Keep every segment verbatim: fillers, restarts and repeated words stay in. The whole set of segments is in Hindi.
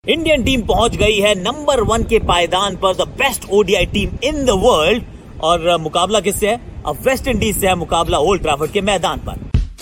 इंडियन टीम पहुंच गई है नंबर वन के पायदान पर, the best ODI team in the world. और मुकाबला किससे है? अब वेस्ट इंडीज से है मुकाबला ओल्ड ट्रैफर्ड के मैदान पर।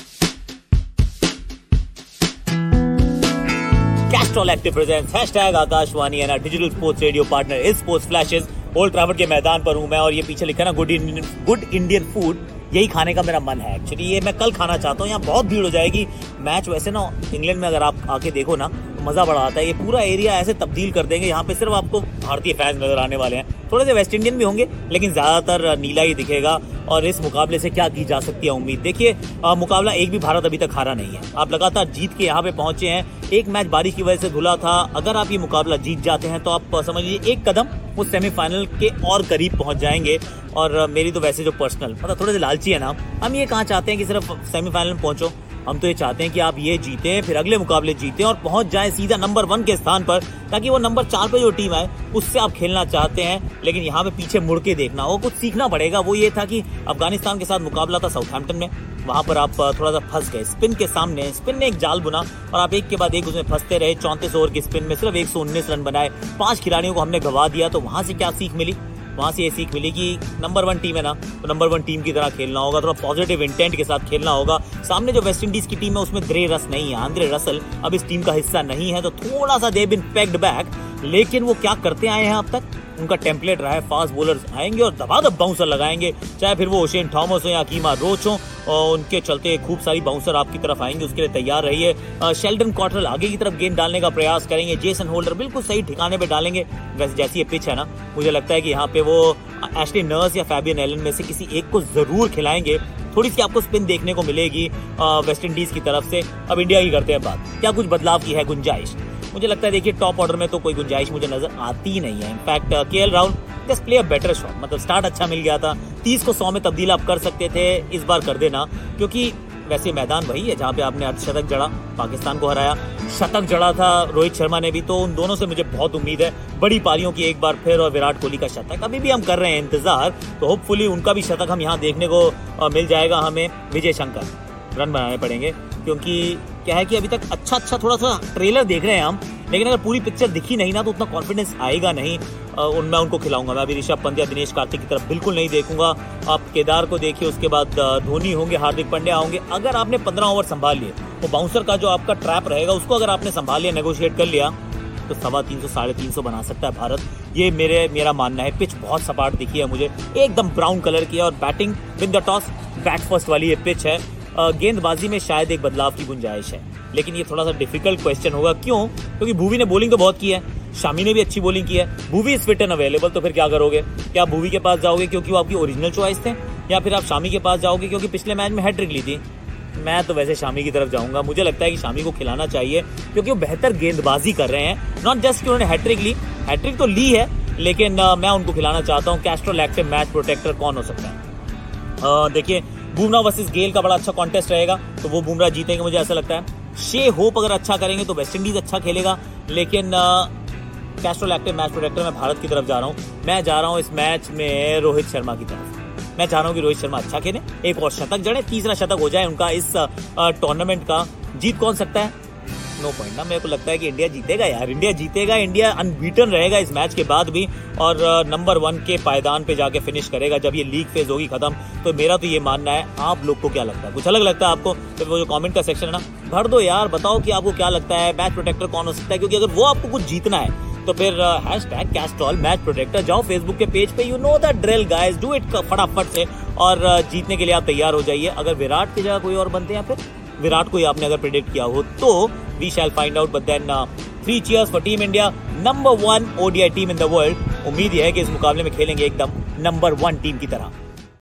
Castrol active presents hashtag Akashvani and digital sports radio partner is sports flashes. Old Trafford के मैदान पर हूं मैं और ये पीछे लिखा है ना good Indian good Indian food, यही खाने का मेरा मन है एक्चुअली। ये मैं कल खाना चाहता हूँ। यहाँ बहुत भीड़ हो जाएगी। मैच वैसे ना इंग्लैंड में अगर आप आके देखो ना मजा बड़ा आता है। ये पूरा एरिया ऐसे तब्दील कर देंगे, यहाँ पे सिर्फ आपको भारतीय फैंस नजर आने वाले हैं। थोड़े से वेस्ट इंडियन भी होंगे लेकिन ज्यादातर नीला ही दिखेगा। और इस मुकाबले से क्या की जा सकती है उम्मीद? देखिए मुकाबला एक भी भारत अभी तक हारा नहीं है। आप लगातार जीत के यहाँ पे पहुंचे हैं। एक मैच बारिश की वजह से धुला था। अगर आप ये मुकाबला जीत जाते हैं तो आप समझ लीजिए एक कदम उस सेमीफाइनल के और करीब पहुंच जाएंगे। और मेरी तो वैसे जो पर्सनल मतलब थोड़े से लालची है ना, हम ये कहाँ चाहते हैं कि सिर्फ सेमीफाइनल में पहुंचो। हम तो ये चाहते हैं कि आप ये जीतें, फिर अगले मुकाबले जीतें और पहुंच जाएं सीधा नंबर वन के स्थान पर, ताकि वो नंबर चार पे जो टीम है उससे आप खेलना चाहते हैं। लेकिन यहाँ पे पीछे मुड़ के देखना हो, कुछ सीखना पड़ेगा। वो ये था कि अफगानिस्तान के साथ मुकाबला था साउथहैम्पटन में, वहां पर आप थोड़ा सा फंस गए। स्पिन के सामने स्पिन ने एक जाल बुना और आप एक के बाद एक उसमें फंसते रहे। चौंतीस ओवर की स्पिन में सिर्फ एक सौ उन्नीस रन बनाए, पांच खिलाड़ियों को हमने गवा दिया। तो वहां से क्या सीख मिली? वहां से ये सीख मिली कि नंबर वन टीम है ना, तो नंबर वन टीम की तरह खेलना होगा, थोड़ा पॉजिटिव इंटेंट के साथ खेलना होगा। सामने जो वेस्ट इंडीज की टीम है उसमें ग्रे रस नहीं है, आंद्रे रसल अब इस टीम का हिस्सा नहीं है, तो थोड़ा सा दे बीन पैक्ड बैक। लेकिन वो क्या करते आए हैं अब तक, उनका टेम्पलेट रहा है फास्ट बॉलर्स आएंगे और दबादब बाउंसर लगाएंगे, चाहे फिर वो ओशेन थॉमस हो या कीमा रोच हो, और उनके चलते खूब सारी बाउंसर आपकी तरफ आएंगे। उसके लिए तैयार रहिए। शेल्डन कॉटरल आगे की तरफ गेंद डालने का प्रयास करेंगे, जेसन होल्डर बिल्कुल सही ठिकाने पे डालेंगे। वैसे जैसी ये पिच है ना, मुझे लगता है कि यहाँ पे वो एशले नर्स या फैबियन एलन में से किसी एक को जरूर खिलाएंगे। थोड़ी सी आपको स्पिन देखने को मिलेगी वेस्ट इंडीज की तरफ से। अब इंडिया की करते हैं बात, क्या कुछ बदलाव की है गुंजाइश? मुझे लगता है देखिए टॉप ऑर्डर में तो कोई गुंजाइश मुझे नजर आती नहीं है। In fact K L Rahul just play a better shot, मतलब स्टार्ट अच्छा मिल गया था। तीस को सौ में तब्दील आप कर सकते थे, इस बार कर देना, क्योंकि वैसे मैदान वही है जहां पे आपने अर्धशतक जड़ा, पाकिस्तान को हराया। शतक जड़ा था रोहित शर्मा ने भी, तो उन दोनों से मुझे बहुत उम्मीद है बड़ी पारियों की एक बार फिर। और विराट कोहली का शतक अभी भी हम कर रहे हैं इंतजार, तो होपफुली उनका भी शतक हम यहाँ देखने को मिल जाएगा हमें। विजय शंकर रन बनाने पड़ेंगे, क्योंकि क्या है कि अभी तक अच्छा अच्छा थोड़ा सा ट्रेलर देख रहे हैं हम, लेकिन अगर पूरी पिक्चर दिखी नहीं ना तो उतना कॉन्फिडेंस आएगा नहीं। उनमें उनको खिलाऊंगा मैं। अभी ऋषभ पंत या दिनेश कार्तिक की तरफ बिल्कुल नहीं देखूंगा। आप केदार को देखिए, उसके बाद धोनी होंगे, हार्दिक पांड्या होंगे। अगर आपने पंद्रह ओवर संभाल लिए तो बाउंसर का जो आपका ट्रैप रहेगा उसको अगर आपने संभाल लिया, नेगोशिएट कर लिया, तो सवा तीन सौ साढ़े तीन सौ बना सकता है भारत। ये मेरे मेरा मानना है। पिच बहुत सपाट दिखी है मुझे, एकदम ब्राउन कलर की है, और batting with the toss bat first वाली ये पिच है। गेंदबाजी में शायद एक बदलाव की गुंजाइश है, लेकिन ये थोड़ा सा डिफिकल्ट क्वेश्चन होगा। क्यों? क्योंकि भुवी ने बॉलिंग तो बहुत की है, शामी ने भी अच्छी बॉलिंग की है। Bhuvi is fit and available, तो फिर क्या करोगे? क्या आप भुवी के पास जाओगे क्योंकि वो आपकी ओरिजिनल चॉइस थे, या फिर आप शामी के पास जाओगे क्योंकि पिछले मैच में हैट्रिक ली थी? मैं तो वैसे शामी की तरफ जाऊंगा। मुझे लगता है कि शामी को खिलाना चाहिए, क्योंकि वो बेहतर गेंदबाजी कर रहे हैं। नॉट जस्ट कि उन्होंने हैट्रिक ली, हैट्रिक तो ली है, लेकिन uh, मैं उनको खिलाना चाहता हूँ। कैस्ट्रॉल एक्टिव मैच प्रोटेक्टर कौन हो सकता है? uh, देखिए बुमराह वर्सेस गेल का बड़ा अच्छा कॉन्टेस्ट रहेगा, तो वो बुमराह जीतेंगे मुझे ऐसा लगता है। शे होप अगर अच्छा करेंगे तो वेस्ट इंडीज अच्छा खेलेगा, लेकिन कैस्ट्रॉल एक्टिव मैच प्रोटेक्टर मैं भारत की तरफ जा रहा हूँ। मैं जा रहा हूँ इस मैच में रोहित शर्मा की तरफ। मैं चाह रहा हूँ कि रोहित शर्मा अच्छा खेले, एक और शतक जड़े, तीसरा शतक हो जाए उनका इस टूर्नामेंट का। जीत कौन सकता है? नो पॉइंट ना। मेरे को लगता है कि इंडिया जीतेगा यार, इंडिया जीतेगा। इंडिया अनबीटन रहेगा इस मैच के बाद भी, और नंबर वन के पायदान पे जाके फिनिश करेगा जब ये लीग फेज होगी खत्म। तो मेरा तो ये मानना है। आप लोग को क्या लगता है? कुछ अलग लगता है आपको? तो वो जो कमेंट का सेक्शन है ना, भर दो यार, बताओ कि आपको क्या लगता है मैच प्रोटेक्टर कौन हो सकता है। क्योंकि अगर वो आपको कुछ जीतना है तो फिर हैशटैग कैस्ट्रॉल मैच प्रोटेक्टर जाओ फेसबुक के पेज पे। You know the drill guys, do it फटाफट से, और जीतने के लिए आप तैयार हो जाइए। अगर विराट की जगह कोई और बनते हैं, फिर विराट को ही आपने अगर प्रेडिक्ट किया हो तो we shall find out. But then three cheers for team India, number one ODI team in the world. उम्मीद यह है कि इस मुकाबले में खेलेंगे एकदम नंबर वन टीम की तरह।